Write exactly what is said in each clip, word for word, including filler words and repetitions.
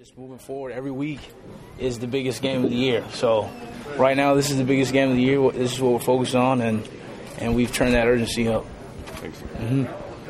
Just moving forward, every week is the biggest game of the year. So right now, this is the biggest game of the year. This is what we're focused on, and and we've turned that urgency up. Thanks. Mm-hmm.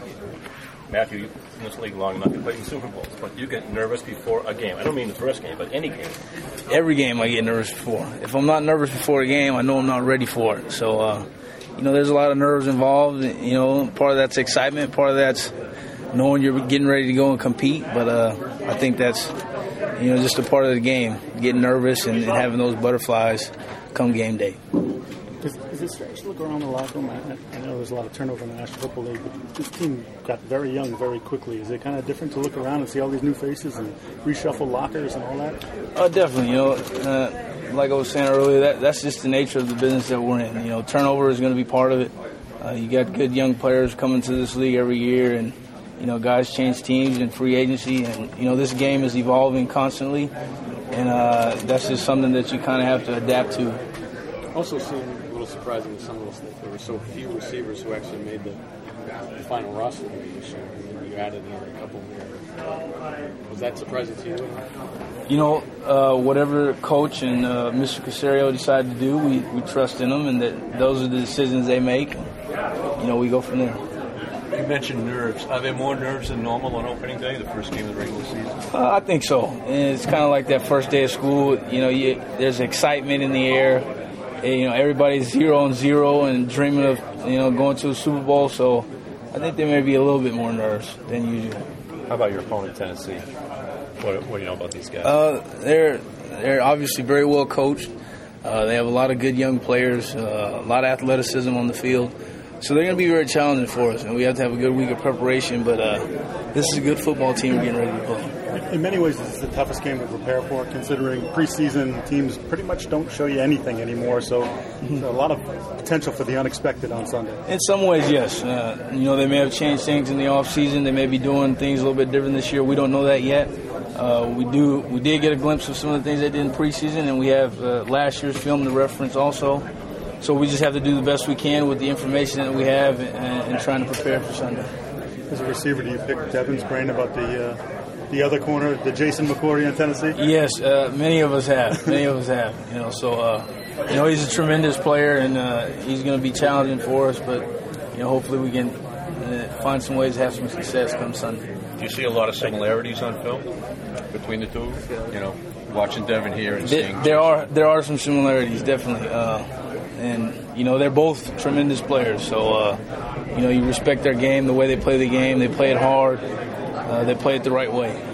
Matthew, you've been in this league long enough. You played in Super Bowls, but you get nervous before a game. I don't mean the first game, but any game. Every game I get nervous before. If I'm not nervous before a game, I know I'm not ready for it. So, uh, you know, there's a lot of nerves involved. You know, part of that's excitement, part of that's knowing you're getting ready to go and compete. But uh, I think that's, you know, just a part of the game, getting nervous and, and having those butterflies come game day. Is, is it strange to look around the locker room? I, I know there's a lot of turnover in the National Football League, but this team got very young very quickly. Is it kind of different to look around and see all these new faces and reshuffle lockers and all that? Oh, definitely. You know, uh, like I was saying earlier, that that's just the nature of the business that we're in. You know, turnover is going to be part of it. Uh, you got good young players coming to this league every year, and you know, guys change teams and free agency, and you know, this game is evolving constantly, and uh, that's just something that you kind of have to adapt to. Also seemed a little surprising to some of us that there were so few receivers who actually made the, the final roster this year, and then you added in a couple more. Was that surprising to you? You know, uh, whatever coach and uh, Mister Caserio decide to do, we, we trust in them, and that those are the decisions they make. You know, we go from there. You mentioned nerves. Are there more nerves than normal on opening day, the first game of the regular season? Uh, I think so. And it's kind of like that first day of school. You know, you, there's excitement in the air. And, you know, everybody's zero and zero and dreaming of, you know, going to a Super Bowl. So I think there may be a little bit more nerves than usual. How about your opponent, Tennessee? What, what do you know about these guys? Uh, they're they're obviously very well coached. Uh, they have a lot of good young players, uh, a lot of athleticism on the field. So they're going to be very challenging for us, and we have to have a good week of preparation. But uh, this is a good football team we're getting ready to play. In many ways, this is the toughest game to prepare for, considering preseason teams pretty much don't show you anything anymore. So there's a lot of potential for the unexpected on Sunday. In some ways, yes. Uh, you know, they may have changed things in the offseason. They may be doing things a little bit different this year. We don't know that yet. Uh, we do. We did get a glimpse of some of the things they did in preseason, and we have uh, last year's film to reference also. So we just have to do the best we can with the information that we have and, and trying to prepare for Sunday. As a receiver, do you pick Devin's brain about the uh, the other corner, the Jason McCourty in Tennessee? Yes, uh, many of us have. Many of us have. You know, so uh, you know he's a tremendous player, and uh, he's going to be challenging for us. But you know, hopefully we can uh, find some ways to have some success come Sunday. Do you see a lot of similarities on film between the two? You know, watching Devin here and there, seeing there are there are some similarities, definitely. Uh, And, you know, they're both tremendous players. So, uh, you know, you respect their game, the way they play the game. They play it hard. Uh, they play it the right way.